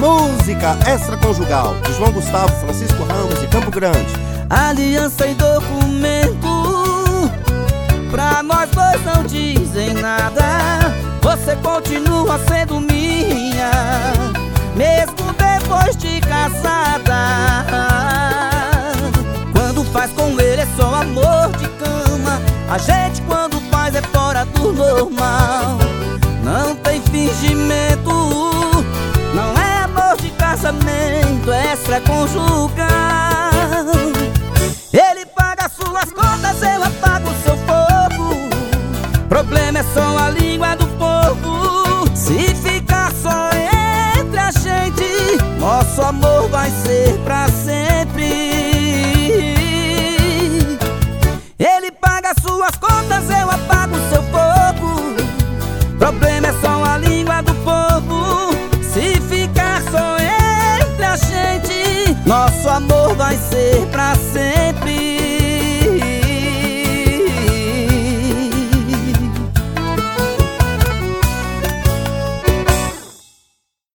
Música extraconjugal de João Gustavo, Francisco Ramos e Campo Grande. Aliança e documento pra nós dois não dizem nada. Você continua sendo minha, mesmo depois de casada. Quando faz com ele é só amor de cama. A gente quando faz é fora do normal. Não tem fingimento, não é amor de casamento, é extraconjugal. Ele paga suas contas, eu apago o seu fogo. Problema é só a língua do povo. Se ficar só entre a gente, nosso amor vai ser pra sempre. Ele paga suas contas, eu apago o seu fogo. Problema é só a língua do povo. Se ficar só entre a gente, nosso amor vai ser pra sempre.